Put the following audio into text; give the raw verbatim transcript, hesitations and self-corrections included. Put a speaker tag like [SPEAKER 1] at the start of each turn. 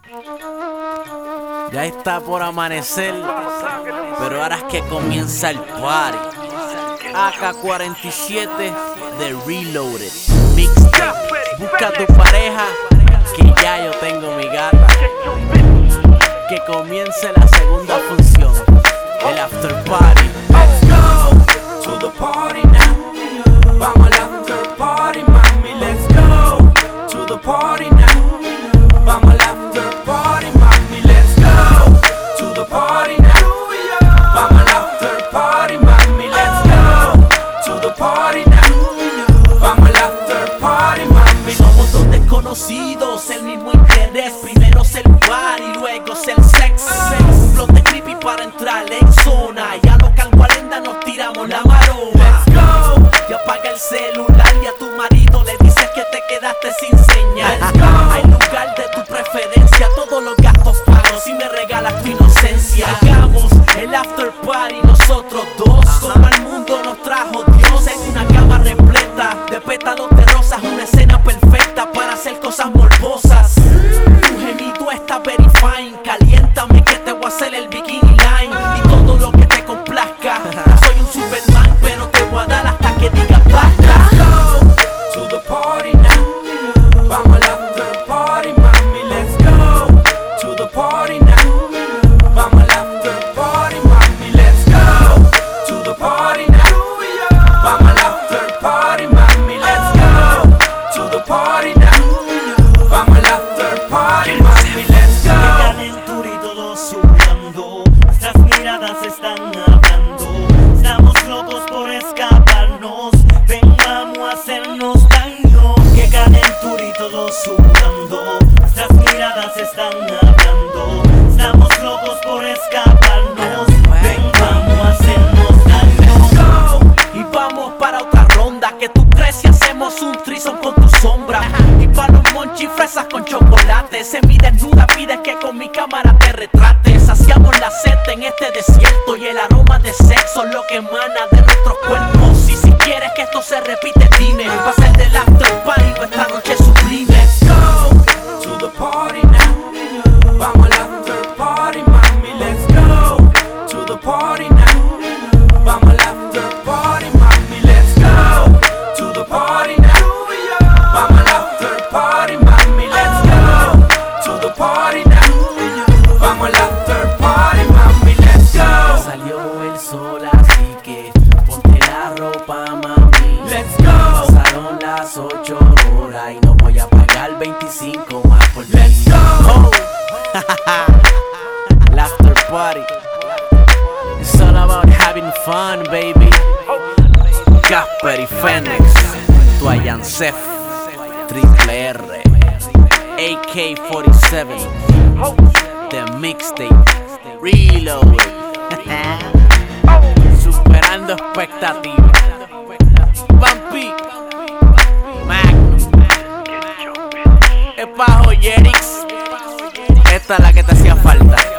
[SPEAKER 1] Ya está por amanecer, pero ahora es que comienza el party. A K cuarenta y siete de Reloaded Mixtape. Busca a tu pareja, que ya yo tengo mi gata. Que comience la segunda función, el after party.
[SPEAKER 2] Let's go to the party now. Vamos al after party, mami. Let's go to the party now. Vamos al after party, mami. Let's go to the party now. Vamos al after party, mami. Let's go to the party now. Vamos al after party, mami.
[SPEAKER 1] Somos dos desconocidos, el mismo interés. Primero es el party, luego es el sex. Un blog de creepy para entrar en zona. Y a lo calgualenda nos tiramos la maroma.
[SPEAKER 2] Let's go.
[SPEAKER 1] Y apaga el celular y a tu marido le dices que te quedaste sin señal.
[SPEAKER 2] Let's go.
[SPEAKER 1] Hay lugar de tu preferencia, todos los gastos pagos y me regalas tu inocencia. Hagamos el after party nosotros dos, como al mundo nos trajo Dios. En una cama repleta de pétalos de rosas, una escena perfecta para hacer cosas morbosas. Tu gemido está very fine, caliéntame que te voy a hacer el bikini line. Y todo lo que te complazca, soy un Superman pero te voy a dar hasta que digas basta.
[SPEAKER 2] To the party now. Vamos al after party, mami. Let's go to the party now. Vamos al after party, mami. Let's go to the party now. Vamos al after party, mami. Let's go to the party now. Vamos al after party, mami. Let's
[SPEAKER 3] Qué
[SPEAKER 2] go.
[SPEAKER 3] calentura y todo sudando, nuestras miradas están hablando. Estamos locos por escaparnos, ven vamos a hacernos daño. Qué calentura y todo sudando, nuestras miradas están hablando. Estamos locos por escaparnos, ven vamos a hacernos daño.
[SPEAKER 1] Y vamos para otra ronda, que tú crees si hacemos un threesome con tu sombra. Y para los monchi fresas con chocolate. Se mi desnuda pides que con mi cámara te retrates. Saciamos la sed en este desierto y el aroma de sexo es lo que emana de nuestros cuerpos. Y si quieres que esto se repite, dime, va a ser del after party nuestra noche sublime.
[SPEAKER 2] Let's go to the party now. Vamos al after party, mami. Let's go to the party now. Vamos al after party, mami. Let's go to the party now. Vamos al after party, mami. Let's go to the party now. Vamos al after party, mami. Let's go.
[SPEAKER 1] Salió el sol así que ponte la ropa, mami.
[SPEAKER 2] Let's go.
[SPEAKER 1] Pasaron las ocho horas y no voy a pagar veinticinco más por ti.
[SPEAKER 2] Let's go.
[SPEAKER 1] Oh. El after party. It's all about having fun, baby. Casper y Phoenix, tu Ayancef, Triple R, A K cuarenta y siete, The Mixtape, Reload. Superando expectativas. Vampi, Magnum, es pa' Joyerix. Esta es la que te hacía falta.